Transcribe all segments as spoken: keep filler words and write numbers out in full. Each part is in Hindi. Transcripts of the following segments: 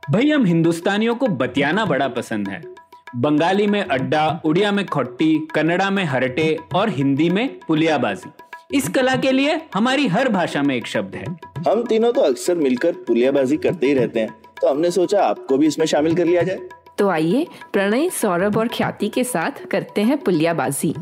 भाई हम हिंदुस्तानियों को बतियाना बड़ा पसंद है। बंगाली में अड्डा, उड़िया में खोट्टी, कन्नड़ा में हरटे और हिंदी में पुलियाबाजी। इस कला के लिए हमारी हर भाषा में एक शब्द है। हम तीनों तो अक्सर मिलकर पुलियाबाजी करते ही रहते हैं, तो हमने सोचा आपको भी इसमें शामिल कर लिया जाए। तो आइए प्रणय, सौरभ और ख्याति के साथ करते हैं पुलियाबाजी।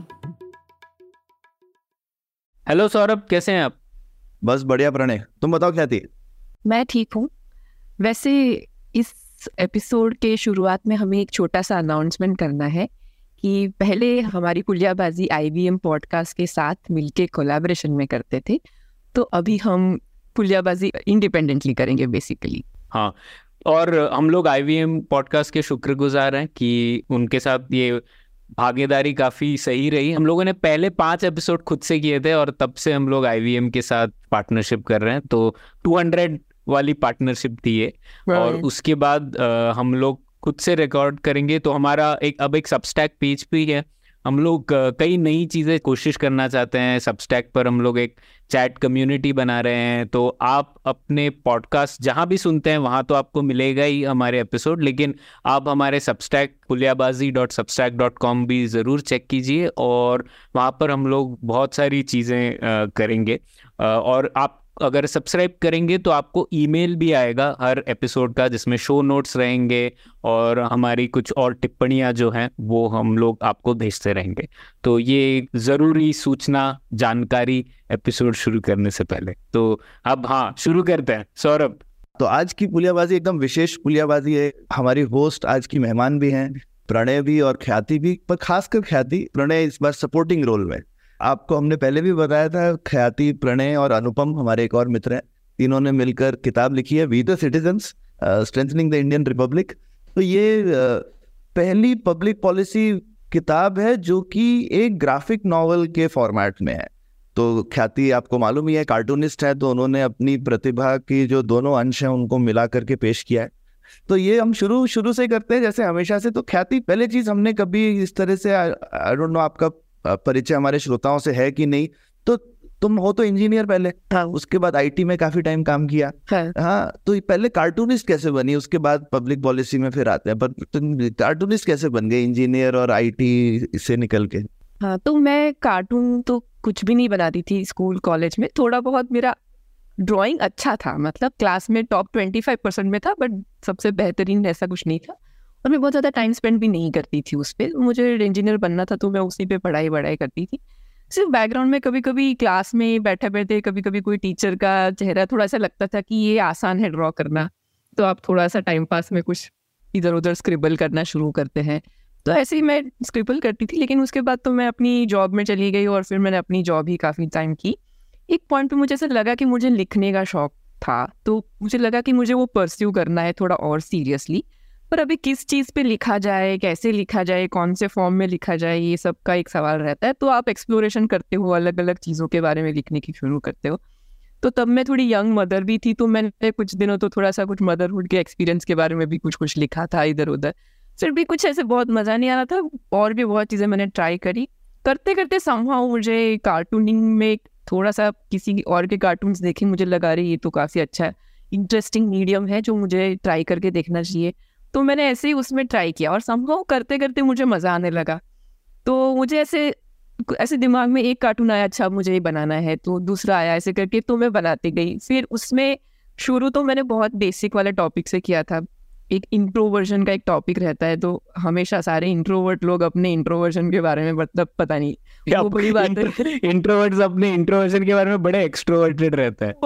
हेलो सौरभ, कैसे हैं आप? बस बढ़िया प्रणय, तुम बताओ ख्याति। मैं ठीक हूँ। वैसे इस एपिसोड के शुरुआत में हमें एक छोटा सा अनाउंसमेंट करना है कि पहले हमारी पुलियाबाजी आईवीएम पॉडकास्ट के साथ मिलके कोलैबोरेशन में करते थे, तो अभी हम पुलियाबाजी इंडिपेंडेंटली करेंगे बेसिकली। हाँ, और हम लोग आईवीएम पॉडकास्ट के शुक्रगुजार हैं कि उनके साथ ये भागीदारी काफ़ी सही रही। हम लोगों ने पहले पांच एपिसोड खुद से किए थे और तब से हम लोग आईवीएम के साथ पार्टनरशिप कर रहे हैं। तो दो सौ वाली पार्टनरशिप थी ये, और उसके बाद आ, हम लोग खुद से रिकॉर्ड करेंगे। तो हमारा एक अब एक सबस्टैक पेज भी है। हम लोग कई नई चीज़ें कोशिश करना चाहते हैं। सबस्टैक पर हम लोग एक चैट कम्युनिटी बना रहे हैं, तो आप अपने पॉडकास्ट जहाँ भी सुनते हैं वहाँ तो आपको मिलेगा ही हमारे एपिसोड, लेकिन आप हमारे Substack Puliyabaazi dot Substack dot com भी ज़रूर चेक कीजिए, और वहाँ पर हम लोग बहुत सारी चीज़ें करेंगे। और आप अगर सब्सक्राइब करेंगे तो आपको ईमेल भी आएगा हर एपिसोड का, जिसमें शो नोट्स रहेंगे और हमारी कुछ और टिप्पणियां जो हैं वो हम लोग आपको भेजते रहेंगे। तो ये ज़रूरी सूचना, जानकारी एपिसोड शुरू करने से पहले। तो अब हाँ, शुरू करते हैं। सौरभ, तो आज की पुलियाबाजी एकदम विशेष पुलियाबाजी है। हमारी होस्ट आज की मेहमान भी हैं, प्रणय भी और ख्याति भी, पर खासकर ख्याति। प्रणय इस बार सपोर्टिंग रोल में। आपको हमने पहले भी बताया था, ख्याति, प्रणय और अनुपम हमारे एक और मित्र हैं, तीनों ने मिलकर किताब लिखी है we the citizens strengthening the Indian republic. तो ये uh, पहली पब्लिक पॉलिसी किताब है जो कि एक ग्राफिक नॉवल के फॉर्मेट में है। तो ख्याति आपको मालूम ही है, कार्टूनिस्ट है, तो उन्होंने अपनी प्रतिभा की जो दोनों अंश हैं उनको मिला करके पेश किया है। तो ये हम शुरू शुरू से करते हैं जैसे हमेशा से। तो ख्याति, पहले चीज हमने कभी इस तरह से, आई डोंट नो आपका परिचय हमारे श्रोताओं से है कि नहीं, तो तुम हो तो इंजीनियर पहले, हाँ, उसके बाद आईटी में काफी टाइम काम किया, हाँ, हाँ, तो पहले कार्टूनिस्ट कैसे बनी, उसके बाद पब्लिक पॉलिसी में फिर आते हैं, पर तुम कार्टूनिस्ट कैसे बन गए इंजीनियर और आईटी से निकल के? हाँ, तो मैं कार्टून तो कुछ भी नहीं बनाती थी स्कूल कॉलेज में। थोड़ा बहुत मेरा ड्राइंग अच्छा था, मतलब क्लास में टॉप ट्वेंटी फाइव परसेंट में था, बट सबसे बेहतरीन ऐसा कुछ नहीं था। और मैं बहुत ज़्यादा टाइम स्पेंड भी नहीं करती थी उस पर। मुझे इंजीनियर बनना था तो मैं उसी पे पढ़ाई वढ़ाई करती थी। सिर्फ बैकग्राउंड में कभी कभी क्लास में बैठे बैठे कभी कभी कोई टीचर का चेहरा थोड़ा सा लगता था कि ये आसान है ड्रॉ करना, तो आप थोड़ा सा टाइम पास में कुछ इधर उधर स्क्रिबल करना शुरू करते हैं। तो ऐसे ही मैं स्क्रिबल करती थी, लेकिन उसके बाद तो मैं अपनी जॉब में चली गई और फिर मैंने अपनी जॉब ही काफ़ी टाइम की। एक पॉइंट पे मुझे ऐसा लगा कि मुझे लिखने का शौक था, तो मुझे लगा कि मुझे वो परस्यू करना है थोड़ा और सीरियसली। पर अभी किस चीज़ पे लिखा जाए, कैसे लिखा जाए, कौन से फॉर्म में लिखा जाए, ये सब का एक सवाल रहता है। तो आप एक्सप्लोरेशन करते हो, अलग अलग चीज़ों के बारे में लिखने की शुरू करते हो। तो तब मैं थोड़ी यंग मदर भी थी, तो मैंने कुछ दिनों तो थोड़ा सा कुछ मदरहुड के एक्सपीरियंस के बारे में भी कुछ कुछ लिखा था इधर उधर। फिर भी कुछ ऐसे बहुत मज़ा नहीं आ रहा था, और भी बहुत चीज़ें मैंने ट्राई करी। करते करते समहाउ मुझे कार्टूनिंग में थोड़ा सा किसी और के कार्टून्स देखे, मुझे लगा रही ये तो काफ़ी अच्छा है, इंटरेस्टिंग मीडियम है जो मुझे ट्राई करके देखना चाहिए। तो मैंने ऐसे ही उसमें ट्राई किया और समहाउ करते करते मुझे मज़ा आने लगा। तो मुझे ऐसे ऐसे दिमाग में एक कार्टून आया, अच्छा मुझे ये बनाना है, तो दूसरा आया, ऐसे करके तो मैं बनाती गई। फिर उसमें शुरू तो मैंने बहुत बेसिक वाले टॉपिक से किया था। एक इंट्रोवर्जन का एक टॉपिक रहता है, तो हमेशा सारे इंट्रोवर्ट लोग अपने इंट्रोवर्जन के बारे में मतलब पता नहीं क्या वो बड़ी बात है। इंट्रोवर्ट्स अपने इंट्रोवर्जन के बारे में बड़े एक्सट्रोवर्टेड रहते हैं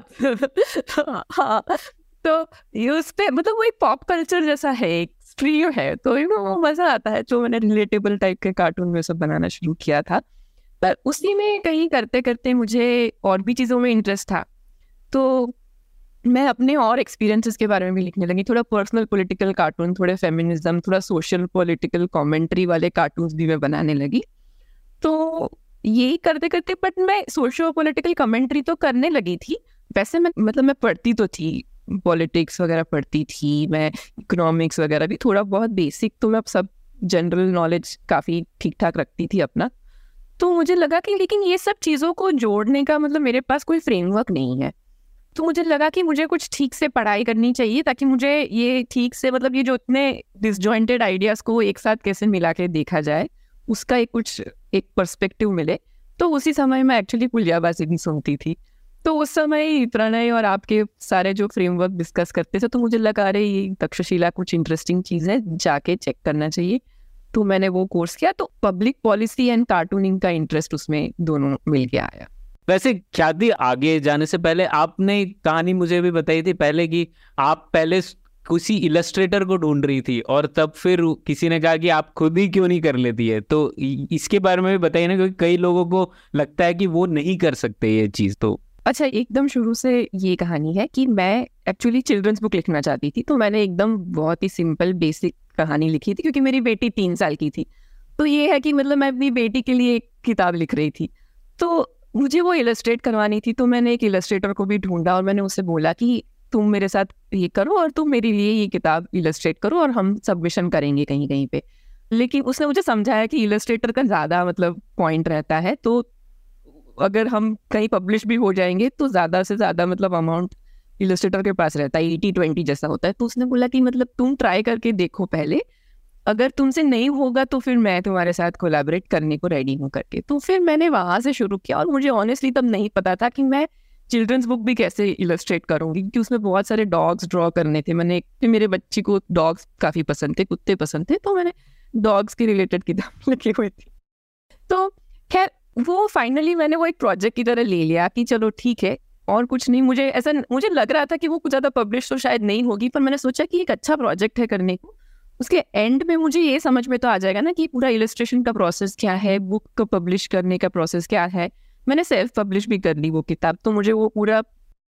बहुत। हाँ, तो ये उस पे मतलब वो एक पॉप कल्चर जैसा है, एक स्ट्रीम है, तो यू नो वो मज़ा आता है। तो मैंने रिलेटेबल टाइप के कार्टून में सब बनाना शुरू किया था। पर उसी में कहीं करते करते मुझे और भी चीज़ों में इंटरेस्ट था, तो मैं अपने और एक्सपीरियंसेस के बारे में भी लिखने लगी। थोड़ा पर्सनल पॉलिटिकल कार्टून, थोड़े फेमिनिज्म, थोड़ा सोशल पॉलिटिकल कमेंट्री वाले कार्टून्स भी मैं बनाने लगी। तो यही करते करते बट मैं सोशल पॉलिटिकल कमेंट्री तो करने लगी थी। वैसे मैं मतलब मैं पढ़ती तो थी, पॉलिटिक्स वगैरह पढ़ती थी, मैं इकोनॉमिक्स वगैरह भी थोड़ा बहुत बेसिक, तो मैं सब जनरल नॉलेज काफ़ी ठीक ठाक रखती थी अपना। तो मुझे लगा कि लेकिन ये सब चीज़ों को जोड़ने का मतलब मेरे पास कोई फ्रेमवर्क नहीं है। तो मुझे लगा कि मुझे कुछ ठीक से पढ़ाई करनी चाहिए ताकि मुझे ये ठीक से मतलब ये जो इतने डिसजॉइंटेड आइडियाज़ को एक साथ कैसे मिला के देखा जाए उसका एक कुछ एक पर्सपेक्टिव मिले। तो उसी समय मैं एक्चुअली पुलियाबाजी भी सुनती थी। तो उस समय प्रणय और आपके सारे जो फ्रेमवर्क डिस्कस करते थे तो मुझे लगा अरे ये तक्षशिला कुछ इंटरेस्टिंग चीज़ है, जाके चेक करना चाहिए। तो मैंने वो कोर्स किया। तो पब्लिक पॉलिसी एंड कार्टूनिंग का इंटरेस्ट उसमें दोनों मिल के आया। वैसे ख्याति, आगे जाने से पहले आपने कहानी मुझे भी बताई थी पहले कि आप पहले किसी इलस्ट्रेटर को ढूंढ रही थी और तब फिर किसी ने कहा कि आप खुद ही क्यों नहीं कर लेती है। तो इसके बारे में भी बताइए ना, क्योंकि कई लोगों को लगता है कि वो नहीं कर सकते ये चीज़। तो अच्छा, एकदम शुरू से ये कहानी है कि मैं एक्चुअली चिल्ड्रंस बुक लिखना चाहती थी। तो मैंने एकदम बहुत ही सिंपल बेसिक कहानी लिखी थी क्योंकि मेरी बेटी तीन साल की थी। तो ये है कि मतलब मैं अपनी बेटी के लिए एक किताब लिख रही थी, तो मुझे वो इलस्ट्रेट करवानी थी। तो मैंने एक इलस्ट्रेटर को भी ढूंढा और मैंने उससे बोला कि तुम मेरे साथ ये करो और तुम मेरे लिए ये किताब इलस्ट्रेट करो और हम सबमिशन करेंगे कहीं कहीं पे। लेकिन उसने मुझे समझाया कि इलस्ट्रेटर का ज़्यादा मतलब पॉइंट रहता है, तो अगर हम कहीं पब्लिश भी हो जाएंगे तो ज़्यादा से ज़्यादा मतलब अमाउंट इलस्ट्रेटर के पास रहता है, एटी ट्वेंटी जैसा होता है। तो उसने बोला कि मतलब तुम ट्राई करके देखो पहले, अगर तुमसे नहीं होगा तो फिर मैं तुम्हारे साथ कोलैबोरेट करने को रेडी हूँ करके। तो फिर मैंने वहाँ से शुरू किया और मुझे ऑनेस्टली तब नहीं पता था कि मैं चिल्ड्रंस बुक भी कैसे इलस्ट्रेट करूँगी, क्योंकि उसमें बहुत सारे डॉग्स ड्रॉ करने थे। मैंने मेरे बच्ची को डॉग्स काफ़ी पसंद थे, कुत्ते पसंद थे, तो मैंने डॉग्स के रिलेटेड किताब लिखी हुई थी। तो खैर वो फाइनली मैंने वो एक प्रोजेक्ट की तरह ले लिया कि चलो ठीक है और कुछ नहीं। मुझे ऐसा मुझे लग रहा था कि वो कुछ ज़्यादा पब्लिश तो शायद नहीं होगी, पर मैंने सोचा कि एक अच्छा प्रोजेक्ट है करने को। उसके एंड में मुझे ये समझ में तो आ जाएगा ना कि पूरा इलस्ट्रेशन का प्रोसेस क्या है, बुक को पब्लिश करने का प्रोसेस क्या है। मैंने सेल्फ पब्लिश भी कर ली वो किताब, तो मुझे वो पूरा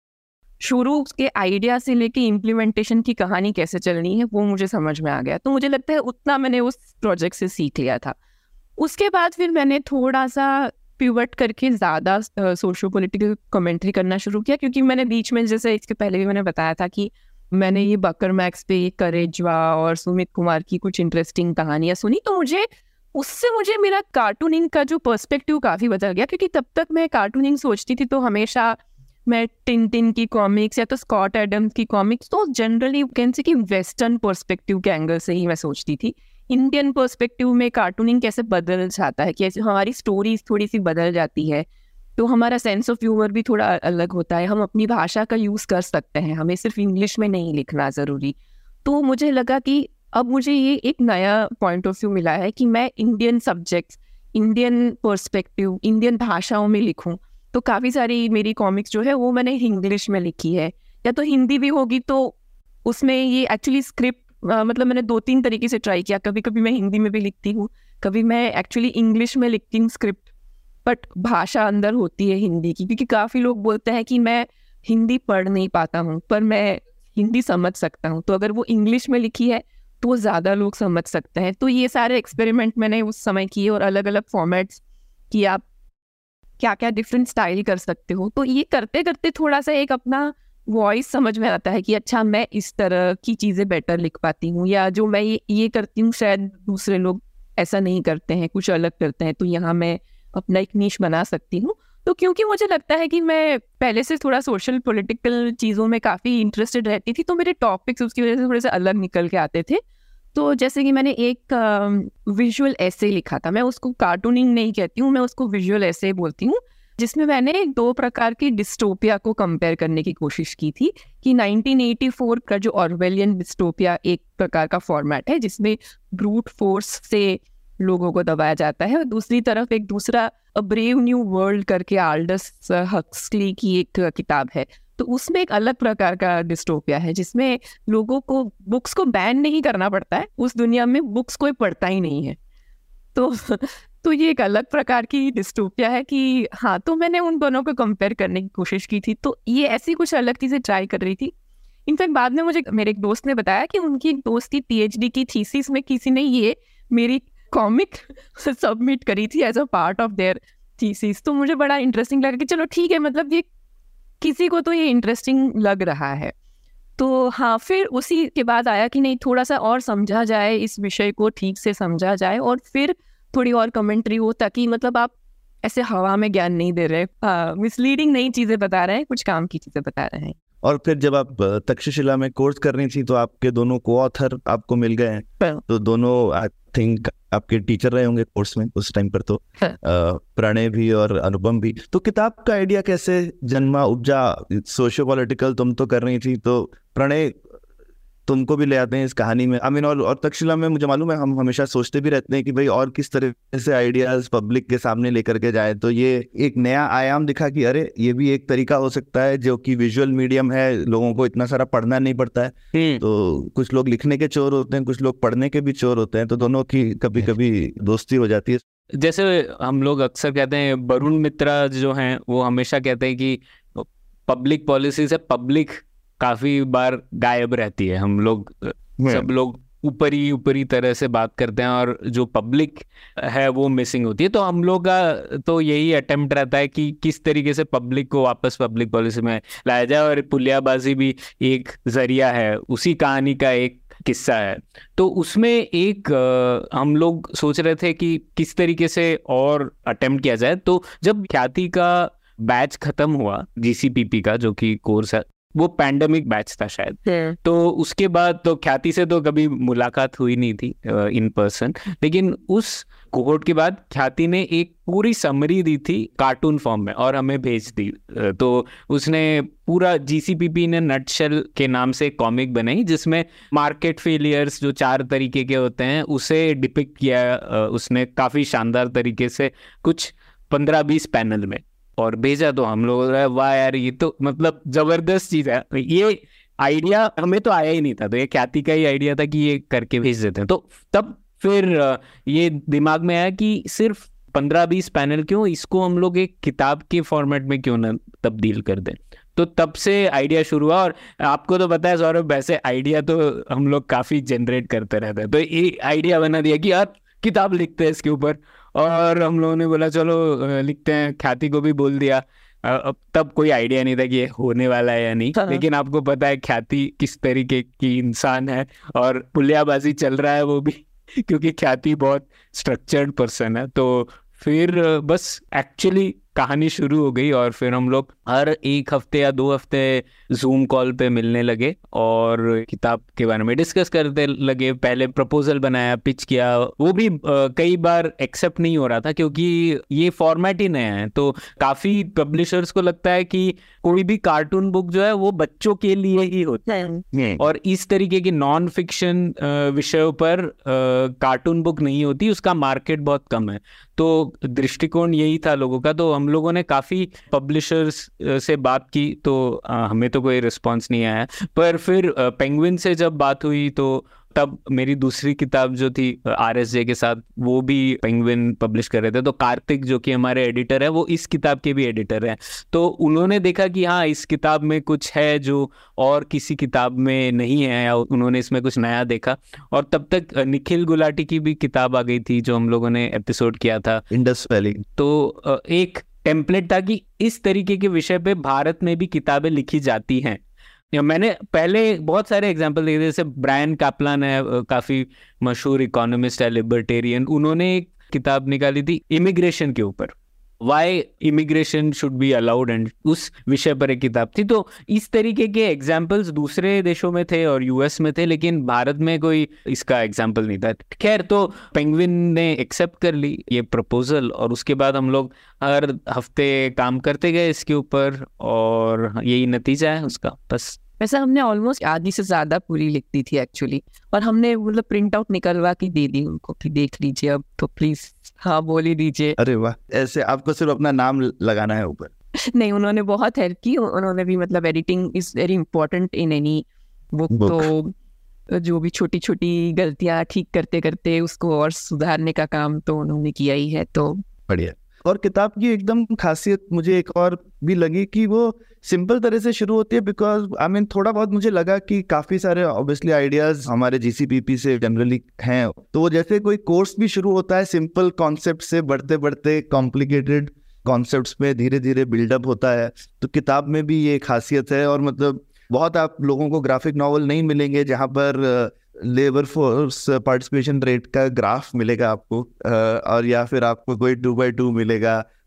शुरू के आइडिया से लेके इम्प्लीमेंटेशन की कहानी कैसे चलनी है वो मुझे समझ में आ गया। तो मुझे लगता है उतना मैंने उस प्रोजेक्ट से सीख लिया था। उसके बाद फिर मैंने थोड़ा सा पिवट करके ज़्यादा सोशो पॉलिटिकल कमेंट्री करना शुरू किया, क्योंकि मैंने बीच में, जैसे इसके पहले भी मैंने बताया था कि मैंने ये बकर मैक्स पे करेजवा और सुमित कुमार की कुछ इंटरेस्टिंग कहानियाँ सुनी। तो मुझे उससे मुझे मेरा कार्टूनिंग का जो पर्सपेक्टिव काफ़ी बदल गया, क्योंकि तब तक मैं कार्टूनिंग सोचती थी तो हमेशा मैं टिन-टिन की कॉमिक्स या तो स्कॉट एडम्स की कॉमिक्स, तो जनरली कैन से कि वेस्टर्न पर्सपेक्टिव के एंगल से ही मैं सोचती थी। इंडियन पर्सपेक्टिव में कार्टूनिंग कैसे बदल जाता है, कैसे हमारी स्टोरीज थोड़ी सी बदल जाती है, तो हमारा सेंस ऑफ ह्यूमर भी थोड़ा अलग होता है। हम अपनी भाषा का यूज़ कर सकते हैं, हमें सिर्फ इंग्लिश में नहीं लिखना ज़रूरी। तो मुझे लगा कि अब मुझे ये एक नया पॉइंट ऑफ व्यू मिला है कि मैं Indian subjects, Indian perspective, Indian भाषाओं में लिखूं। तो काफ़ी सारी मेरी कॉमिक्स जो है वो मैंने इंग्लिश में लिखी है, या तो हिंदी भी होगी तो उसमें ये एक्चुअली स्क्रिप्ट Uh, मतलब मैंने दो तीन तरीके से ट्राई किया। कभी कभी मैं हिंदी में भी लिखती हूँ, कभी मैं एक्चुअली इंग्लिश में लिखती हूँ स्क्रिप्ट, बट भाषा अंदर होती है हिंदी की, क्योंकि काफ़ी लोग बोलते हैं कि मैं हिंदी पढ़ नहीं पाता हूँ पर मैं हिंदी समझ सकता हूँ। तो अगर वो इंग्लिश में लिखी है तो वो ज़्यादा लोग समझ सकते हैं। तो ये सारे एक्सपेरिमेंट मैंने उस समय किए और अलग अलग फॉर्मेट्स कि आप क्या क्या डिफरेंट स्टाइल कर सकते हो। तो ये करते करते थोड़ा सा एक अपना वॉइस समझ में आता है कि अच्छा मैं इस तरह की चीज़ें बेटर लिख पाती हूँ, या जो मैं ये ये करती हूँ शायद दूसरे लोग ऐसा नहीं करते हैं, कुछ अलग करते हैं, तो यहाँ मैं अपना एक नीश बना सकती हूँ। तो क्योंकि मुझे लगता है कि मैं पहले से थोड़ा सोशल पॉलिटिकल चीज़ों में काफ़ी इंटरेस्टेड रहती थी, तो मेरे टॉपिक्स उसकी वजह से थोड़े से अलग निकल के आते थे। तो जैसे कि मैंने एक विजुअल ऐसे लिखा था, मैं उसको कार्टूनिंग नहीं कहती हूँ, मैं उसको विजुअल ऐसे बोलती हूँ, जिसमें मैंने दो प्रकार की डिस्टोपिया को कंपेयर करने की कोशिश की थी कि नाइनटीन एटी फोर का जो ऑरवेलियन डिस्टोपिया एक प्रकार का फॉर्मेट है जिसमें ब्रूट फोर्स से लोगों को दबाया जाता है, और दूसरी तरफ एक दूसरा अ ब्रेव न्यू वर्ल्ड करके आल्डस हक्सली की एक किताब है। तो उसमें एक अलग प्रकार का डिस्टोपिया है जिसमें लोगों को बुक्स को बैन नहीं करना पड़ता है, उस दुनिया में बुक्स कोई पढ़ता ही नहीं है। तो तो ये एक अलग प्रकार की डिस्टोपिया है कि हाँ, तो मैंने उन दोनों को कंपेयर करने की कोशिश की थी। तो ये ऐसी कुछ अलग चीज़ें ट्राई कर रही थी। इनफैक्ट बाद में मुझे मेरे एक दोस्त ने बताया कि उनकी एक दोस्त की पीएचडी की थीसिस में किसी ने ये मेरी कॉमिक सबमिट करी थी as a part of their thesis. तो मुझे बड़ा इंटरेस्टिंग लगा कि चलो ठीक है, मतलब ये किसी को तो ये इंटरेस्टिंग लग रहा है। तो हाँ, फिर उसी के बाद आया कि नहीं, थोड़ा सा और समझा जाए, इस विषय को ठीक से समझा जाए और फिर थोड़ी और कमेंट्री हो, ताकि मतलब आप ऐसे हवा में ज्ञान नहीं दे रहे, मिसलीडिंग नई चीजें बता रहे हैं, कुछ काम की चीजें बता रहे हैं। और फिर जब आप तक्षशिला में कोर्स कर रही थी तो आपके दोनों को ऑथर आपको मिल गए हैं, तो दोनों आई थिंक आपके टीचर रहे होंगे कोर्स में उस टाइम पर, तो प्रणय भी और अनुपम भी। तो किताब का आइडिया कैसे जन्मा, उपजा? सोशियो पॉलिटिकल तुम तो कर रही थी, तो प्रणय तुमको भी ले आते हैं इस कहानी में। आई मीन और, और तक्षशिला में मुझे मालूम है हम हमेशा सोचते भी रहते हैं कि भाई और किस तरह से आइडियाज पब्लिक के सामने लेकर के जाए, तो ये एक नया आयाम दिखा कि अरे ये भी एक तरीका हो सकता है जो कि विजुअल मीडियम है, लोगों को इतना सारा पढ़ना नहीं पड़ता है। तो कुछ लोग लिखने के चोर होते हैं, कुछ लोग पढ़ने के भी चोर होते हैं, तो दोनों की कभी कभी दोस्ती हो जाती है। जैसे हम लोग अक्सर कहते हैं, वरुण मित्रा जो हैं वो हमेशा कहते हैं कि पब्लिक पॉलिसी से पब्लिक काफी बार गायब रहती है। हम लोग सब लोग ऊपरी ऊपरी तरह से बात करते हैं और जो पब्लिक है वो मिसिंग होती है। तो हम लोग का तो यही अटेम्प्ट रहता है कि किस तरीके से पब्लिक को वापस पब्लिक पॉलिसी में लाया जाए, और पुलियाबाजी भी एक जरिया है, उसी कहानी का एक किस्सा है। तो उसमें एक आ, हम लोग सोच रहे थे कि किस तरीके से और अटेम्प्ट किया जाए। तो जब ख्याति का बैच खत्म हुआ, जीसीपीपी का जो कि कोर्स है, वो पैंडेमिक बैच था शायद, तो उसके बाद तो ख्याति से तो कभी मुलाकात हुई नहीं थी इन पर्सन, लेकिन उस कोहोर्ट के बाद ख्याति ने एक पूरी समरी दी थी कार्टून फॉर्म में और हमें भेज दी। तो उसने पूरा जीसीपीपी ने नटशेल के नाम से कॉमिक बनाई जिसमें मार्केट फेलियर्स जो चार तरीके के होते हैं उसे डिपिक्ट किया उसने काफी शानदार तरीके से, कुछ पंद्रह बीस पैनल में, और भेजा। तो हम लोग वाह यार ये तो मतलब जबरदस्त चीज है, ये आइडिया हमें तो आया ही नहीं था, तो ये ख्याति का ही आइडिया था कि ये करके भेज देते हैं। तो तब फिर ये दिमाग में आया कि सिर्फ पंद्रह बीस पैनल क्यों, इसको हम लोग एक किताब के फॉर्मेट में क्यों ना तब्दील कर दें। तो तब से आइडिया शुरू हुआ, और आपको तो पता है सौरभ, वैसे आइडिया तो हम लोग काफी जनरेट करते रहते हैं। तो ये आइडिया बना दिया कि यार किताब लिखते हैं इसके ऊपर, और हम लोगों ने बोला चलो लिखते हैं। ख्याति को भी बोल दिया। अब तब कोई आइडिया नहीं था कि ये होने वाला है या नहीं, लेकिन आपको पता है ख्याति किस तरीके की इंसान है, और पुलियाबाजी चल रहा है वो भी क्योंकि ख्याति बहुत स्ट्रक्चर्ड पर्सन है। तो फिर बस एक्चुअली कहानी शुरू हो गई, और फिर हम लोग हर एक हफ्ते या दो हफ्ते जूम कॉल पे मिलने लगे और किताब के बारे में डिस्कस करते लगे। पहले प्रपोजल बनाया, पिच किया, वो भी आ, कई बार एक्सेप्ट नहीं हो रहा था क्योंकि ये फॉर्मेट ही नया है। तो काफी पब्लिशर्स को लगता है कि कोई भी कार्टून बुक जो है वो बच्चों के लिए ही होता है, और इस तरीके की नॉन फिक्शन विषयों पर कार्टून बुक नहीं होती, उसका मार्केट बहुत कम है। तो दृष्टिकोण यही था लोगों का। तो हम लोगों ने काफी पब्लिशर्स से बात की, तो आ, हमें तो कोई रिस्पांस नहीं आया। पर फिर पेंगुइन से जब बात हुई तो तब मेरी दूसरी किताब जो थी आरएसजे के साथ, वो भी पेंगुइन पब्लिश कर रहे थे। तो कार्तिक जो कि हमारे एडिटर है, वो इस किताब के भी एडिटर हैं। तो उन्होंने देखा कि हाँ इस किताब में कुछ है जो और किसी किताब में नहीं है, या उन्होंने इसमें कुछ नया देखा। और तब तक निखिल गुलाटी की भी किताब आ गई थी जो हम लोगों ने एपिसोड किया था, इंडस वैली। तो एक टेम्पलेट था कि इस तरीके के विषय पे भारत में भी किताबें लिखी जाती हैं। मैंने पहले बहुत सारे एग्जाम्पल देखे, जैसे ब्रायन कैपलान है, काफी मशहूर इकोनॉमिस्ट है, लिबर्टेरियन, उन्होंने एक किताब निकाली थी इमिग्रेशन के ऊपर, why immigration should be allowed, and उस विषय पर एक किताब थी। तो इस तरीके के एग्जाम्पल्स दूसरे देशों में थे और यूएस में थे, लेकिन भारत में कोई इसका एग्जाम्पल नहीं था। खैर, तो पेंगुइन ने एक्सेप्ट कर ली ये प्रपोजल, और उसके बाद हम लोग हर हफ्ते काम करते गए इसके ऊपर, और यही नतीजा है उसका। बस वैसे हमने ऑलमोस्ट आधी से ज्यादा पूरी लिख दी थी एक्चुअली, और हमने मतलब प्रिंट आउट निकलवा के दे दी उनको कि देख लीजिए अब तो प्लीज हाँ बोल ही दीजिए। अरे वाह, ऐसे आपको सिर्फ अपना नाम लगाना है ऊपर? नहीं, उन्होंने बहुत हेल्प की। उन्होंने भी मतलब editing is very important in any book, तो जो भी छोटी छोटी गलतियां ठीक करते करते उसको और सुधारने का काम तो उन्होंने किया ही है। तो बढ़िया। और किताब की एकदम खासियत मुझे एक और भी लगी कि वो सिंपल तरह से शुरू होती है, बिकॉज आई मीन थोड़ा बहुत मुझे लगा कि काफी सारे ऑब्वियसली आइडियाज हमारे जीसीपीपी से जनरली हैं, तो वो जैसे कोई कोर्स भी शुरू होता है सिंपल कॉन्सेप्ट से, बढ़ते बढ़ते कॉम्प्लिकेटेड कॉन्सेप्ट्स में धीरे धीरे बिल्डअप होता है। तो किताब में भी ये खासियत है, और मतलब बहुत आप लोगों को ग्राफिक नॉवल नहीं मिलेंगे जहाँ पर लेबर फोर्स पार्टिसिपेशन रेट का ग्राफ मिलेगा आपको, और या फिर आपको कोई टू बाई टू मिलेगा,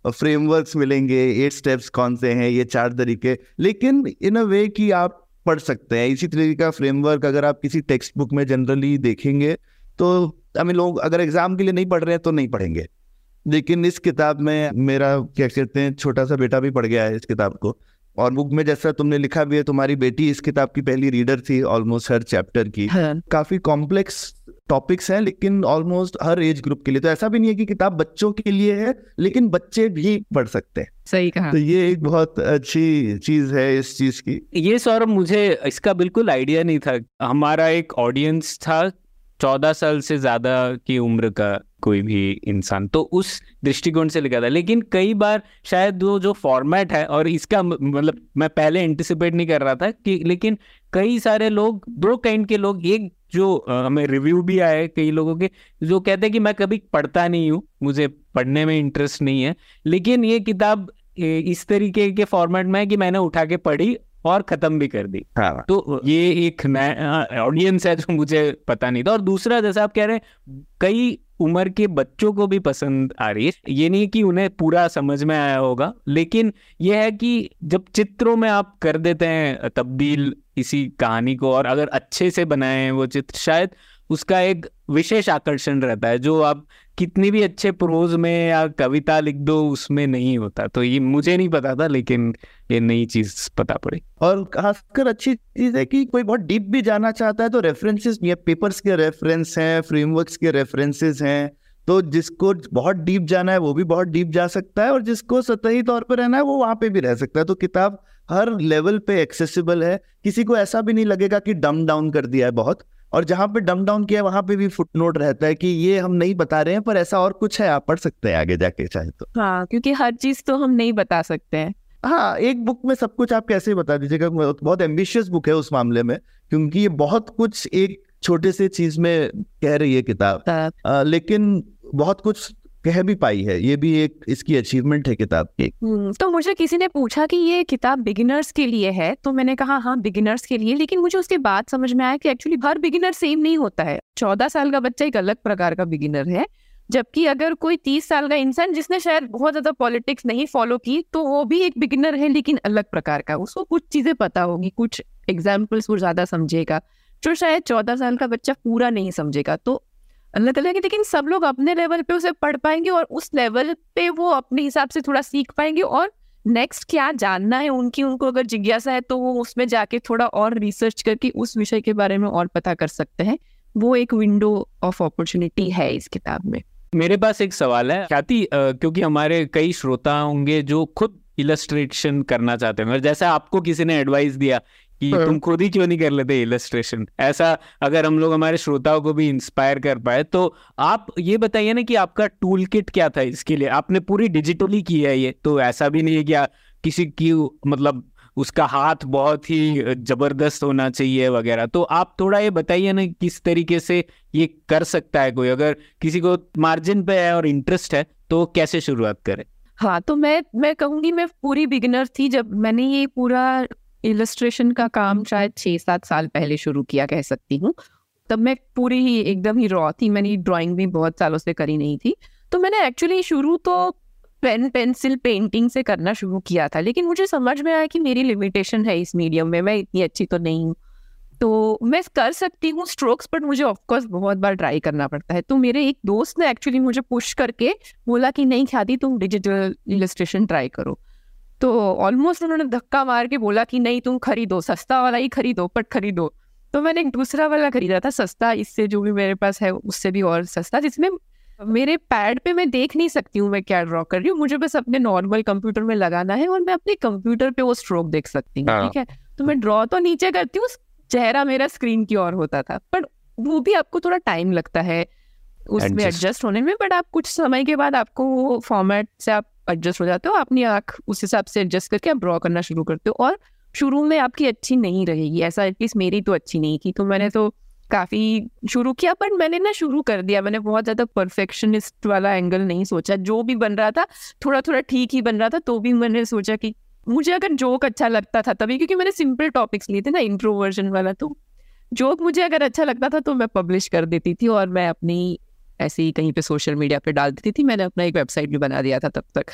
फ्रेमवर्क्स मिलेंगे, एट स्टेप्स कौन से हैं, ये चार तरीके, लेकिन इन अ वे कि आप पढ़ सकते हैं। इसी तरीके का फ्रेमवर्क अगर आप किसी टेक्स्ट बुक में जनरली देखेंगे तो हमें लोग अगर एग्जाम के लिए नहीं पढ़ रहे हैं तो नहीं पढ़ेंगे, लेकिन इस किताब में मेरा क्या कहते हैं छोटा सा बेटा भी पढ़ गया है इस किताब को, और बुक में जैसा तुमने लिखा भी है, तुम्हारी बेटी इस किताब की पहली रीडर थी ऑलमोस्ट हर चैप्टर की। हाँ। काफी कॉम्प्लेक्स टॉपिक्स हैं लेकिन ऑलमोस्ट हर एज ग्रुप के लिए, तो ऐसा भी नहीं है कि किताब बच्चों के लिए है, लेकिन बच्चे भी पढ़ सकते हैं। सही कहा। तो ये एक बहुत अच्छी चीज है इस चीज की। ये सौरभ, मुझे इसका बिल्कुल आइडिया नहीं था। हमारा एक ऑडियंस था चौदह साल से ज्यादा की उम्र का कोई भी इंसान, तो उस दृष्टिकोण से लिखा था। लेकिन कई बार शायद वो जो फॉर्मेट है, और इसका मतलब मैं पहले एंटिसिपेट नहीं कर रहा था कि, लेकिन कई सारे लोग, दो काइंड के लोग, एक जो आ, हमें रिव्यू भी आए कई लोगों के जो कहते हैं कि मैं कभी पढ़ता नहीं हूँ, मुझे पढ़ने में इंटरेस्ट नहीं है, लेकिन ये किताब इस तरीके के फॉर्मेट में है कि मैंने उठा के पढ़ी और खत्म भी कर दी। हाँ। तो ये एक नया ऑडियंस है जो मुझे पता नहीं था। और दूसरा, जैसा आप कह रहे हैं, कई उम्र के बच्चों को भी पसंद आ रही है। ये नहीं कि उन्हें पूरा समझ में आया होगा, लेकिन ये है कि जब चित्रों में आप कर देते हैं तब्दील इसी कहानी को, और अगर अच्छे से बनाए हैं वो चित्र, शायद उसका एक विशेष आकर्षण रहता है जो आप कितनी भी अच्छे प्रोज में या कविता लिख दो उसमें नहीं होता। तो ये मुझे नहीं पता था, लेकिन ये नई चीज पता पड़ी। और खासकर अच्छी चीज है कि कोई बहुत डीप भी जाना चाहता है तो रेफरेंसेस, ये पेपर्स के रेफरेंस हैं, फ्रेमवर्क्स के रेफरेंसेस हैं, तो जिसको बहुत डीप जाना है वो भी बहुत डीप जा सकता है, और जिसको सतही तौर पर रहना है वो वहां पे भी रह सकता है। तो किताब हर लेवल पे एक्सेसिबल है, किसी को ऐसा भी नहीं लगेगा कि डम डाउन कर दिया है बहुत, और जहाँ पे डम डाउन किया है वहां पे भी फुटनोट रहता है कि ये हम नहीं बता रहे हैं पर ऐसा और कुछ है, आप पढ़ सकते हैं आगे जाके चाहे तो। हाँ, क्योंकि हर चीज तो हम नहीं बता सकते हैं। हाँ, एक बुक में सब कुछ आप कैसे बता दीजिएगा, बहुत एम्बिशियस बुक है उस मामले में, क्योंकि ये बहुत कुछ एक छोटे से चीज में कह रही है किताब, आ, लेकिन बहुत कुछ कह भी पाई है। ये भी एक इसकी अचीवमेंट है किताब की। तो मुझे किसी ने पूछा कि ये किताब बिगिनर्स के लिए है, तो मैंने कहा हाँ बिगिनर्स के लिए, लेकिन मुझे उसके बाद समझ में आया कि एक्चुअली हर बिगिनर सेम नहीं होता है। चौदह साल का बच्चा एक अलग प्रकार का बिगिनर है, जबकि अगर कोई तीस साल का इंसान जिसने शायद बहुत ज्यादा पॉलिटिक्स नहीं फॉलो की तो वो भी एक बिगिनर है, लेकिन अलग प्रकार का। उसको कुछ चीजें पता होगी, कुछ एग्जाम्पल्स वो ज्यादा समझेगा जो शायद चौदह साल का बच्चा पूरा नहीं समझेगा। तो अलग अलग है, लेकिन सब लोग अपने लेवल पे उसे पढ़ पाएंगे और उस लेवल पे वो अपने हिसाब से थोड़ा सीख पाएंगे, और नेक्स्ट क्या जानना है उनकी, उनको अगर जिज्ञासा है तो वो उसमें जाके थोड़ा और रिसर्च करके उस विषय के बारे में और पता कर सकते हैं। वो एक विंडो ऑफ अपॉर्चुनिटी है इस किताब में। मेरे पास एक सवाल है ख्याति, क्योंकि हमारे कई श्रोता होंगे जो खुद इलस्ट्रेशन करना चाहते हैं, जैसा आपको किसी ने एडवाइस दिया कि तुम खुद ही क्यों नहीं कर लेते इलस्ट्रेशन, ऐसा अगर हम लोग हमारे श्रोताओं को भी इंस्पायर कर पाए, तो आप ये बताइए ना कि आपका टूल किट क्या था इसके लिए। आपने पूरी डिजिटली की है ये, तो ऐसा भी नहीं है कि किसी की मतलब उसका हाथ बहुत ही जबरदस्त होना चाहिए वगैरह। तो आप थोड़ा ये बताइए ना किस तरीके से ये कर सकता है कोई, अगर किसी को मार्जिन पे है और इंटरेस्ट है तो कैसे शुरुआत करे। हाँ, तो मैं मैं कहूँगी मैं पूरी बिगिनर थी जब मैंने ये पूरा इलस्ट्रेशन का काम शायद छः सात साल पहले शुरू किया कह सकती हूँ। तब मैं पूरी ही एकदम ही रॉ थी, मैंने ड्राइंग भी बहुत सालों से करी नहीं थी। तो मैंने एक्चुअली शुरू तो पेन पेंसिल पेंटिंग से करना शुरू किया था, लेकिन मुझे समझ में आया कि मेरी लिमिटेशन है इस मीडियम में, मैं इतनी अच्छी तो नहीं हूँ। तो मैं कर सकती हूँ स्ट्रोक्स, बट मुझे ऑफकोर्स बहुत बार ट्राई करना पड़ता है। तो मेरे एक दोस्त ने एक्चुअली मुझे पुश करके बोला कि नहीं ख्याति तुम डिजिटल इलस्ट्रेशन ट्राई करो। तो ऑलमोस्ट उन्होंने धक्का मार के बोला कि नहीं तुम खरीदो, सस्ता वाला ही खरीदो, बट खरीदो। तो मैंने एक दूसरा वाला खरीदा था सस्ता, इससे जो भी मेरे पास है उससे भी और सस्ता, जिसमें मेरे पैड पे मैं देख नहीं सकती हूँ मैं क्या ड्रॉ कर रही हूँ, मुझे बस अपने नॉर्मल कंप्यूटर में लगाना है और मैं अपने कंप्यूटर पे वो स्ट्रोक देख सकती हूँ। ठीक है, तो मैं ड्रॉ तो नीचे करती हूँ, चेहरा मेरा स्क्रीन की ओर होता था, पर वो भी आपको थोड़ा टाइम लगता है उसमें एडजस्ट होने में, बट आप कुछ समय के बाद आपको वो फॉर्मेट से आप एडजस्ट हो जाते हो, अपनी आँख उस हिसाब से एडजस्ट करके आप ड्रॉ करना शुरू करते हो। और शुरू में आपकी अच्छी नहीं रहेगी, ऐसा एटलीस्ट मेरी तो अच्छी नहीं थी, तो मैंने तो काफी शुरू किया, पर मैंने ना शुरू कर दिया, मैंने बहुत ज्यादा परफेक्शनिस्ट वाला एंगल नहीं सोचा, जो भी बन रहा था थोड़ा थोड़ा ठीक ही बन रहा था। तो भी मैंने सोचा कि मुझे अगर जोक अच्छा लगता था तभी, क्योंकि मैंने सिंपल टॉपिक्स लिए थे ना इंट्रोवर्जन वाला, तो जोक मुझे अगर अच्छा लगता था तो मैं पब्लिश कर देती थी और मैं अपनी ऐसे ही कहीं पे सोशल मीडिया पे डाल देती थी। मैंने अपना एक वेबसाइट भी बना दिया था तब तक।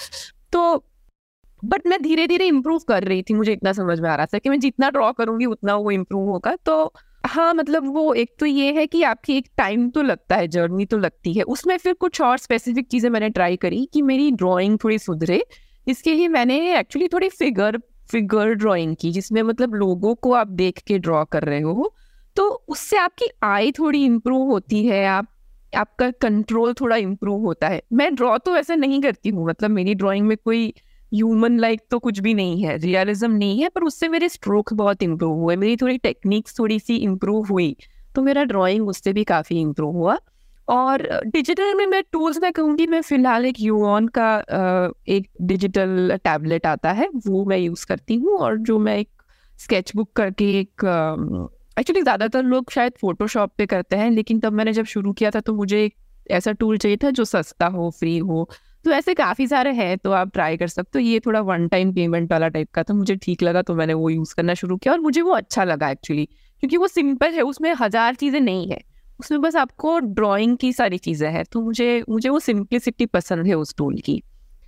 तो बट मैं धीरे धीरे इम्प्रूव कर रही थी, मुझे इतना समझ में आ रहा था कि मैं जितना ड्रॉ करूंगी उतना वो इम्प्रूव होगा। तो हाँ, मतलब वो एक तो ये है कि आपकी एक टाइम तो लगता है, जर्नी तो लगती है उसमें। फिर कुछ और स्पेसिफिक चीज़ें मैंने ट्राई करी कि मेरी ड्राइंग थोड़ी सुधरे। इसके लिए मैंने एक्चुअली थोड़ी फिगर फिगर ड्राइंग की, जिसमें मतलब लोगों को आप देख के ड्रॉ कर रहे हो, तो उससे आपकी आई थोड़ी इम्प्रूव होती है, आप आपका कंट्रोल थोड़ा इम्प्रूव होता है। मैं ड्रॉ तो ऐसे नहीं करती हूँ, मतलब मेरी ड्राइंग में कोई ह्यूमन लाइक तो कुछ भी नहीं है, रियलिज्म नहीं है, पर उससे मेरे स्ट्रोक बहुत इम्प्रूव हुए, मेरी थोड़ी टेक्निक्स थोड़ी सी इम्प्रूव हुई, तो मेरा ड्राइंग उससे भी काफ़ी इम्प्रूव हुआ। और डिजिटल में मैं टूल्स मैं कहूँगी, मैं फिलहाल एक यूऑन का एक डिजिटल टैबलेट आता है वो मैं यूज़ करती हूँ, और जो मैं एक स्केचबुक करके एक एक्चुअली ज़्यादातर लोग शायद फोटोशॉप पे करते हैं, लेकिन तब मैंने जब शुरू किया था तो मुझे एक ऐसा टूल चाहिए था जो सस्ता हो, फ्री हो। तो ऐसे काफ़ी सारे हैं, तो आप ट्राई कर सकते हो। ये थोड़ा वन टाइम पेमेंट वाला टाइप का, तो मुझे ठीक लगा, तो मैंने वो यूज़ करना शुरू किया और मुझे वो अच्छा लगा एक्चुअली, क्योंकि वो सिंपल है, उसमें हज़ार चीज़ें नहीं है, उसमें बस आपको ड्राइंग की सारी चीज़ें हैं। तो मुझे मुझे वो सिंप्लिसिटी पसंद है उस टूल की।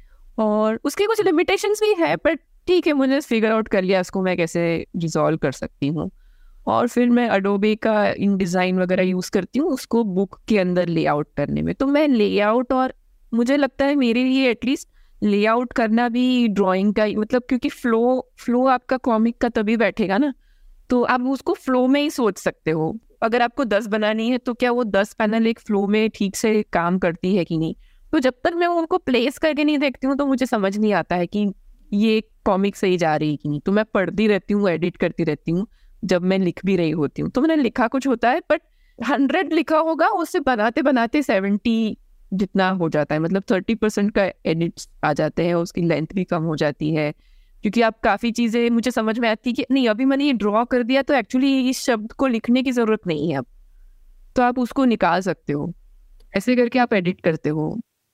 और उसके कुछ लिमिटेशंस भी है, पर ठीक है, मुझे फिगर आउट कर लिया उसको मैं कैसे रिजॉल्व कर सकती हूँ। और फिर मैं अडोबे का इन डिज़ाइन वगैरह यूज़ करती हूँ उसको बुक के अंदर लेआउट करने में। तो मैं लेआउट, और मुझे लगता है मेरे लिए एटलीस्ट लेआउट करना भी ड्राइंग का, मतलब क्योंकि फ्लो फ्लो आपका कॉमिक का तभी बैठेगा ना, तो आप उसको फ्लो में ही सोच सकते हो। अगर आपको दस बनानी है तो क्या वो दस पैनल एक फ्लो में ठीक से काम करती है कि नहीं। तो जब तक मैं उनको प्लेस करके नहीं देखती हूँ तो मुझे समझ नहीं आता है कि ये कॉमिक सही जा रही है कि नहीं। तो मैं पढ़ती रहती हूँ, एडिट करती रहती हूँ जब मैं लिख भी रही होती हूँ। तो मैंने लिखा कुछ होता है, बट हंड्रेड लिखा होगा, उससे बनाते बनाते सेवेंटी जितना हो जाता है, मतलब थर्टी परसेंट का एडिट्स आ जाते हैं, उसकी लेंथ भी कम हो जाती है, क्योंकि आप काफ़ी चीज़ें मुझे समझ में आती है कि नहीं अभी मैंने ये ड्रॉ कर दिया तो एक्चुअली इस शब्द को लिखने की ज़रूरत नहीं है अब, तो आप उसको निकाल सकते हो, ऐसे करके आप एडिट करते हो।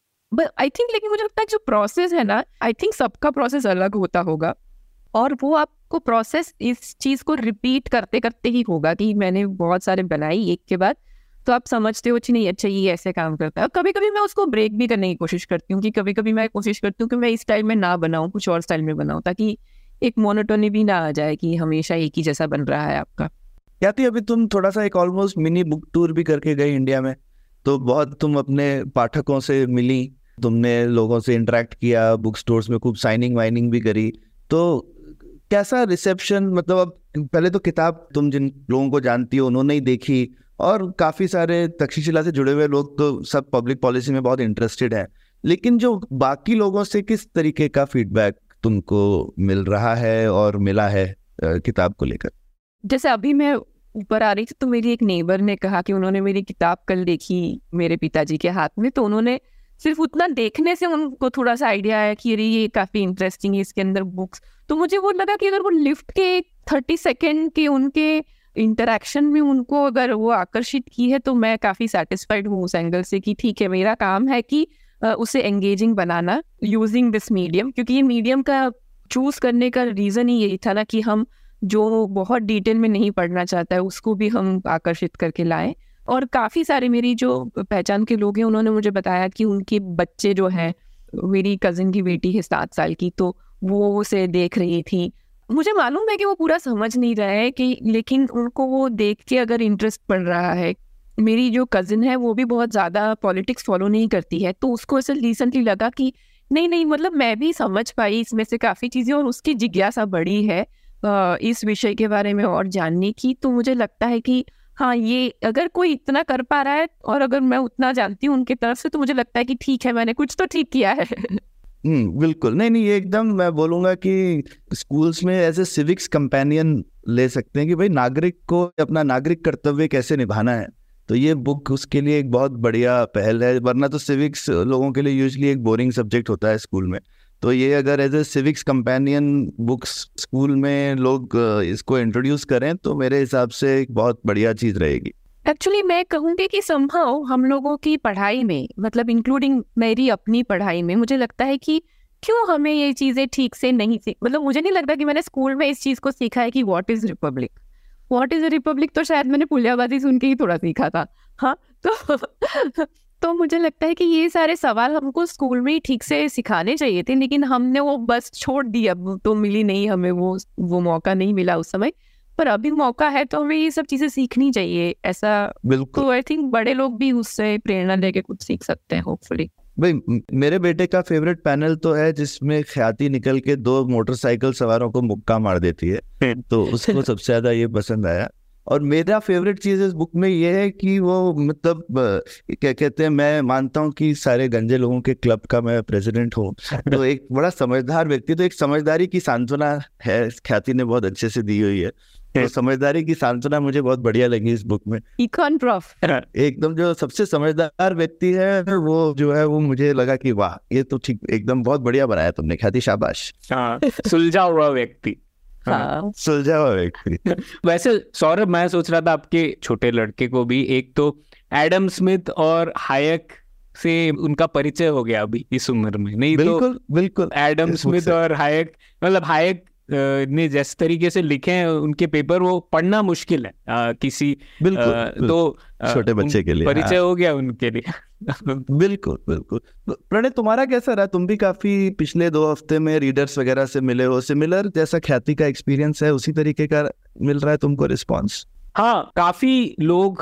बट आई थिंक, लेकिन मुझे लगता है जो प्रोसेस है ना, आई थिंक सबका प्रोसेस अलग होता होगा, और वो आपको प्रोसेस इस चीज़ को रिपीट करते करते ही होगा कि मैंने बहुत सारे बनाई एक के बाद, तो आप समझते हो कि नहीं अच्छा ये ऐसे काम करता है। कभी कभी मैं उसको ब्रेक भी करने की कोशिश करती हूँ, कि कभी कभी मैं कोशिश करती हूँ कि मैं इस स्टाइल में ना बनाऊँ, कुछ और स्टाइल में बनाऊँ, ताकि एक मोनोटोनी भी ना आ जाए कि हमेशा एक ही जैसा बन रहा है आपका। क्या थी, अभी तुम थोड़ा सा एक ऑलमोस्ट मिनी बुक टूर भी करके गई इंडिया में, तो बहुत तुम अपने पाठकों से मिली, तुमने लोगों से इंटरेक्ट किया, बुक स्टोर्स में खूब साइनिंग वाइनिंग भी करी, तो कैसा रिसेप्शन, मतलब अब पहले तो किताब तुम जिन लोगों को जानती हो उन्होंने ही देखी, और काफ़ी सारे तक्षशिला से जुड़े हुए लोग तो सब पब्लिक पॉलिसी में बहुत इंटरेस्टेड हैं, लेकिन जो बाकी लोगों से किस तरीके का फीडबैक तुमको मिल रहा है और मिला है किताब को लेकर? जैसे अभी मैं ऊपर आ रही थी तो मेरी एक नेबर ने कहा कि उन्होंने मेरी किताब कल देखी मेरे पिताजी के हाथ में, तो उन्होंने सिर्फ उतना देखने से उनको थोड़ा सा आइडिया आया कि अरे ये काफ़ी इंटरेस्टिंग है, इसके अंदर बुक्स। तो मुझे वो लगा कि अगर वो लिफ्ट के थर्टी सेकेंड के उनके इंटरेक्शन में उनको अगर वो आकर्षित की है, तो मैं काफ़ी सेटिस्फाइड हूँ उस एंगल से कि ठीक है, मेरा काम है कि उसे एंगेजिंग बनाना यूजिंग दिस मीडियम। क्योंकि ये मीडियम का चूज़ करने का रीज़न ही यही था ना कि हम जो बहुत डिटेल में नहीं पढ़ना चाहता है उसको भी हम आकर्षित करके लाएं। और काफ़ी सारे मेरी जो पहचान के लोग हैं उन्होंने मुझे बताया कि उनके बच्चे जो हैं, मेरी कज़िन की बेटी है सात साल की, तो वो उसे देख रही थी। मुझे मालूम है कि वो पूरा समझ नहीं रहा है कि, लेकिन उनको वो देख के अगर इंटरेस्ट पड़ रहा है। मेरी जो कज़िन है वो भी बहुत ज़्यादा पॉलिटिक्स फॉलो नहीं करती है, तो उसको ऐसे रिसेंटली लगा कि नहीं नहीं मतलब मैं भी समझ पाई इसमें से काफ़ी चीज़ें, और उसकी जिज्ञासा बढ़ी है इस विषय के बारे में और जानने की। तो मुझे लगता है कि हाँ, ये अगर कोई इतना कर पा रहा है और अगर मैं उतना जानती हूँ उनकी तरफ से, तो मुझे लगता है कि ठीक है, मैंने कुछ तो ठीक किया है। हम्म बिल्कुल, नहीं नहीं ये एकदम मैं बोलूँगा कि स्कूल्स में ऐसे सिविक्स कंपेनियन ले सकते हैं कि भाई नागरिक को अपना नागरिक कर्तव्य कैसे निभाना है, तो ये बुक उसके लिए एक बहुत बढ़िया पहल है। वरना तो सिविक्स लोगों के लिए यूजुअली एक बोरिंग सब्जेक्ट होता है स्कूल में, तो ये अगर as a civics companion books school में लोग इसको इंट्रोड्यूस करें तो मेरे हिसाब से एक बहुत बढ़िया चीज़ रहेगी। एक्चुअली मैं कहूँगी कि संभव हम लोगों की पढ़ाई में, मतलब इंक्लूडिंग मेरी अपनी पढ़ाई में, मुझे लगता है कि क्यों हमें ये चीज़ें ठीक से नहीं सीख, मतलब मुझे नहीं लगता कि मैंने स्कूल में इस चीज़ को सीखा है कि what is republic. What is republic तो शायद मैंने पुलियाबाजी सुन के ही थोड़ा सीखा था। हाँ, तो तो मुझे लगता है कि ये सारे सवाल हमको स्कूल में ही ठीक से सिखाने चाहिए थे, लेकिन हमने वो बस छोड़ दिया, तो मिली नहीं हमें वो वो मौका नहीं मिला उस समय। पर अभी मौका है तो हमें ये सब चीजें सीखनी चाहिए ऐसा। बिल्कुल। तो आई थिंक बड़े लोग भी उससे प्रेरणा लेके कुछ सीख सकते हैं होपफुली। भाई मेरे बेटे का फेवरेट पैनल तो है जिसमें ख्याति निकल के दो मोटरसाइकिल सवारों को मुक्का मार देती है, तो उसको सबसे ज्यादा ये पसंद आया। और मेरा फेवरेट चीज इस बुक में ये है कि वो मतलब क्या कहते हैं, मैं मानता हूँ कि सारे गंजे लोगों के क्लब का मैं प्रेसिडेंट हूँ, तो एक बड़ा समझदार व्यक्ति, तो एक समझदारी की सांत्वना है ख्याति ने बहुत अच्छे से दी हुई है। तो समझदारी की सांत्वना मुझे बहुत बढ़िया लगी इस बुक में। इकॉन प्रॉफ एकदम जो सबसे समझदार व्यक्ति है वो जो है वो मुझे लगा कि वाह ये तो ठीक एकदम बहुत बढ़िया बनाया तुमने ख्याति, शाबाश। हाँ, सुलझा हुआ व्यक्ति। हाँ सुलझा हुआ व्यक्ति। वैसे सौरभ, मैं सोच रहा था आपके छोटे लड़के को भी एक तो एडम स्मिथ और हायक से उनका परिचय हो गया अभी इस उम्र में, नहीं? बिल्कुल, तो बिल्कुल एडम स्मिथ और हायक, मतलब हायक ने जिस तरीके से लिखे हैं उनके पेपर, वो पढ़ना मुश्किल है आ, किसी बिल्कुल, आ, तो छोटे बच्चे के लिए परिचय हाँ। हो गया उनके लिए। बिल्कुल बिल्कुल। प्रणय तुम्हारा कैसा रहा? तुम भी काफी पिछले दो हफ्ते में रीडर्स वगैरह से मिले हो, सिमिलर जैसा ख्याति का एक्सपीरियंस है उसी तरीके का मिल रहा है तुमको रिस्पॉन्स? हाँ, काफी लोग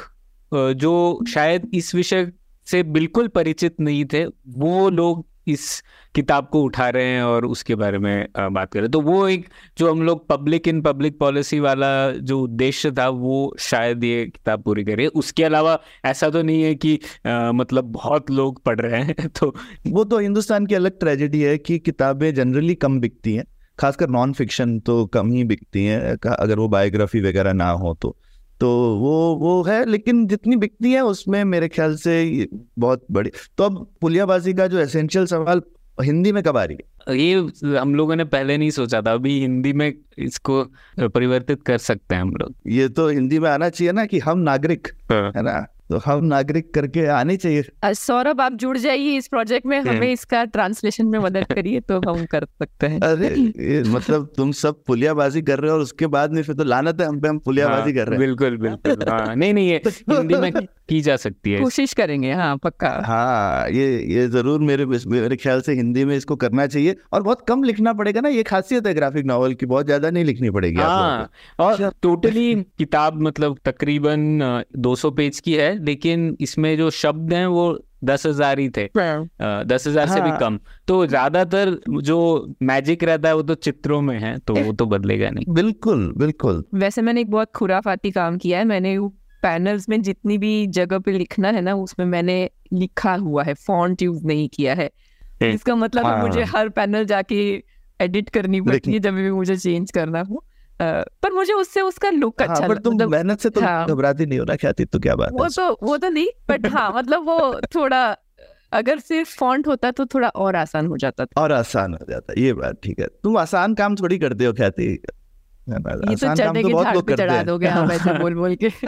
जो शायद इस विषय से बिल्कुल परिचित नहीं थे, वो लोग इस किताब को उठा रहे हैं और उसके बारे में बात कर रहे हैं। तो वो एक जो हम लोग पब्लिक इन पब्लिक पॉलिसी वाला जो उद्देश्य था वो शायद ये किताब पूरी करे। उसके अलावा ऐसा तो नहीं है कि आ, मतलब बहुत लोग पढ़ रहे हैं। तो वो तो हिंदुस्तान की अलग ट्रेजेडी है कि किताबें जनरली कम बिकती हैं, खासकर नॉन फिक्शन तो कम ही बिकती हैं अगर वो बायोग्राफी वगैरह ना हो तो तो वो वो है, लेकिन जितनी बिकती है उसमें मेरे ख्याल से बहुत बड़ी। तो अब पुलियाबाजी का जो एसेंशियल सवाल हिंदी में कब आ रही है? ये हम लोगों ने पहले नहीं सोचा था, अभी हिंदी में इसको परिवर्तित कर सकते हैं हम लोग। ये तो हिंदी में आना चाहिए ना कि हम नागरिक है ना, तो हम नागरिक करके आनी चाहिए। सौरभ आप जुड़ जाइए इस प्रोजेक्ट में, हमें इसका ट्रांसलेशन में मदद करिए तो हम कर सकते हैं। अरे ये मतलब तुम सब पुलियाबाजी कर रहे हो और उसके बाद में फिर तो लानत है हम पे, हम पुलियाबाजी कर रहे हैं। बिल्कुल बिल्कुल हाँ, नहीं नहीं ये हिंदी में की जा सकती है, कोशिश करेंगे। हाँ पक्का। हाँ ये ये जरूर मेरे मेरे ख्याल से हिंदी में इसको करना चाहिए और बहुत कम लिखना पड़ेगा ना, ये खासियत है ग्राफिक नॉवल की, बहुत ज्यादा नहीं लिखनी पड़ेगी। हाँ, और टोटली किताब मतलब तकरीबन दो सौ पेज की है, लेकिन इसमें जो शब्द हैं वो दस हजार ही थे, दस हजार से भी कम। तो ज्यादातर जो मैजिक रहता है वो तो चित्रों में है, तो वो तो बदलेगा नहीं। बिल्कुल बिल्कुल। वैसे मैंने एक बहुत खुराफाती काम किया है, मैंने पैनल्स में जितनी भी जगह पे लिखना है ना उसमें मैंने लिखा हुआ है, फॉन्ट यूज नहीं किया है। इसका मतलब हाँ। मुझे हर पैनल जाके एडिट करनी पड़ती है जब भी मुझे चेंज करना हो। Uh, पर मुझे उससे उसका लुक हाँ, अच्छा पर तुम मतलब, मेहनत से तो हाँ, घबराती नहीं हो ना ख्याति, तो क्या बात वो है? तो वो तो नहीं, बट हाँ मतलब वो थोड़ा अगर सिर्फ फॉन्ट होता तो थोड़ा और आसान हो जाता था। और आसान हो जाता, ये बात ठीक है। तुम आसान काम थोड़ी करते हो ख्याति, ये तो चढ़ने के झाड़ पे चढ़ा दोगे हम ऐसे बोल बोल के।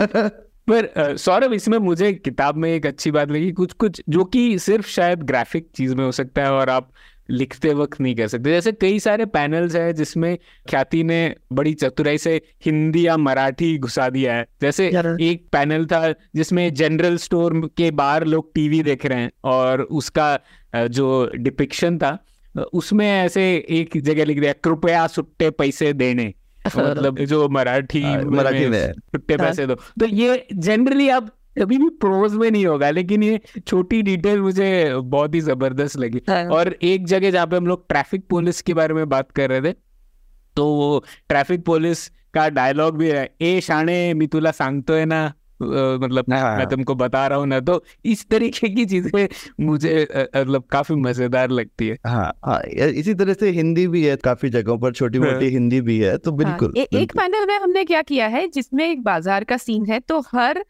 पर सौरभ, इसमें मुझे किताब में एक अच्छी बात लगी, कुछ कुछ जो कि सिर्फ शायद ग्राफिक चीज में हो सकता है और आप लिखते वक्त नहीं कर सकते। जैसे कई सारे पैनल्स हैं जिसमें ख्याति ने बड़ी चतुराई से हिंदी या मराठी घुसा दिया है। जैसे एक पैनल था जिसमें जनरल स्टोर के बाहर लोग टीवी देख रहे हैं और उसका जो डिपिक्शन था उसमें ऐसे एक जगह लिख दिया कृपया सुट्टे पैसे देने, मतलब जो मराठी मराठी में सुट्टे पैसे दो। तो ये जनरली आप कभी भी प्रोज में नहीं होगा, लेकिन ये छोटी डिटेल मुझे बहुत ही जबरदस्त लगी। और एक जगह जहाँ पे हम लोग ट्रैफिक पुलिस के बारे में बात कर रहे थे, तो वो ट्रैफिक पुलिस का डायलॉग भी है, ए शाणे मी तुला सांगतोय ना, मतलब मैं तुमको बता रहा हूँ ना। तो इस तरीके की चीजें मुझे मतलब काफी मजेदार लगती है। हाँ हाँ, इसी तरह से हिंदी भी है, काफी जगहों पर छोटी मोटी हिंदी भी है। तो बिल्कुल, हाँ, ए, एक पैनल में हमने क्या किया है जिसमें एक बाजार का सीन है, तो हर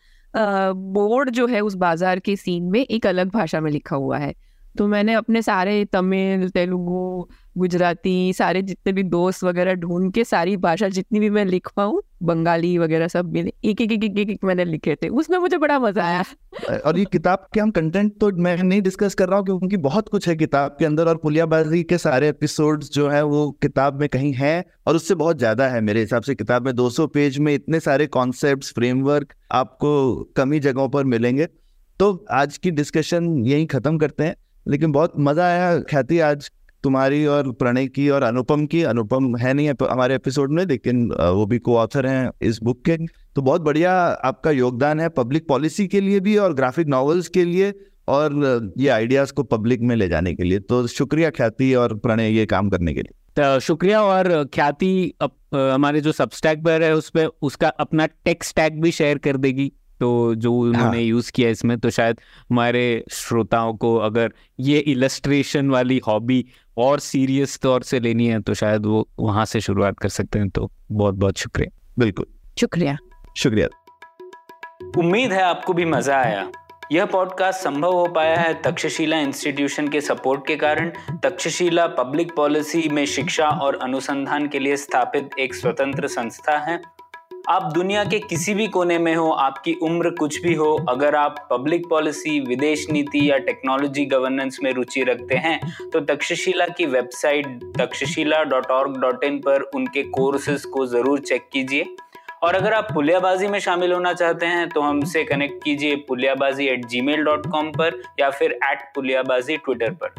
बोर्ड जो है उस बाजार के सीन में एक अलग भाषा में लिखा हुआ है। तो मैंने अपने सारे तमिल, तेलुगु, गुजराती सारे जितने भी दोस्त वगैरह ढूंढ के सारी भाषा जितनी भी मैं लिख पाऊँ, बंगाली वगैरह सब मिले, एक एक एक एक एक, एक मैंने लिखे थे। उसमें मुझे बड़ा मजा आया। और ये किताब के हम कंटेंट तो मैं नहीं डिस्कस कर रहा हूँ क्योंकि बहुत कुछ है किताब के अंदर, और पुलियाबाजी के सारे एपिसोड्स जो है वो किताब में कहीं है और उससे बहुत ज्यादा है मेरे हिसाब से। किताब में दो सौ पेज में इतने सारे कॉन्सेप्ट्स, फ्रेमवर्क आपको कम ही जगहों पर मिलेंगे। तो आज की डिस्कशन यही खत्म करते हैं, लेकिन बहुत मजा आया ख्याति आज तुम्हारी और प्रणय की और अनुपम की। अनुपम है नहीं हमारे एपिसोड में, लेकिन वो भी को ऑथर हैं इस बुक के। तो बहुत बढ़िया आपका योगदान है पब्लिक पॉलिसी के लिए भी और ग्राफिक नॉवेल्स के लिए और ये आइडियाज को पब्लिक में ले जाने के लिए। तो शुक्रिया ख्याति और प्रणय ये काम करने के लिए। तो शुक्रिया। और ख्याति हमारे जो सबस्टैक पर है उस पर उसका अपना टेक्स्ट टैग भी शेयर कर देगी, तो जो उन्होंने हाँ। यूज किया इसमें, तो शायद हमारे श्रोताओं को अगर ये इलस्ट्रेशन वाली हॉबी और सीरियस तौर से लेनी है तो शायद वो वहां से शुरुआत कर सकते हैं। तो बहुत बहुत शुक्रिया। बिल्कुल शुक्रिया शुक्रिया। उम्मीद है आपको भी मजा आया। यह पॉडकास्ट संभव हो पाया है तक्षशिला इंस्टीट्यूशन के सपोर्ट के कारण। तक्षशिला पब्लिक पॉलिसी में शिक्षा और अनुसंधान के लिए स्थापित एक स्वतंत्र संस्था है। आप दुनिया के किसी भी कोने में हो, आपकी उम्र कुछ भी हो, अगर आप पब्लिक पॉलिसी, विदेश नीति या टेक्नोलॉजी गवर्नेंस में रुचि रखते हैं तो तक्षशिला की website Takshashila dot org dot in पर उनके कोर्सेज को जरूर चेक कीजिए। और अगर आप पुलियाबाजी में शामिल होना चाहते हैं तो हमसे कनेक्ट कीजिए Puliyabaazi at gmail dot com पर या फिर एट पुलियाबाजी ट्विटर पर।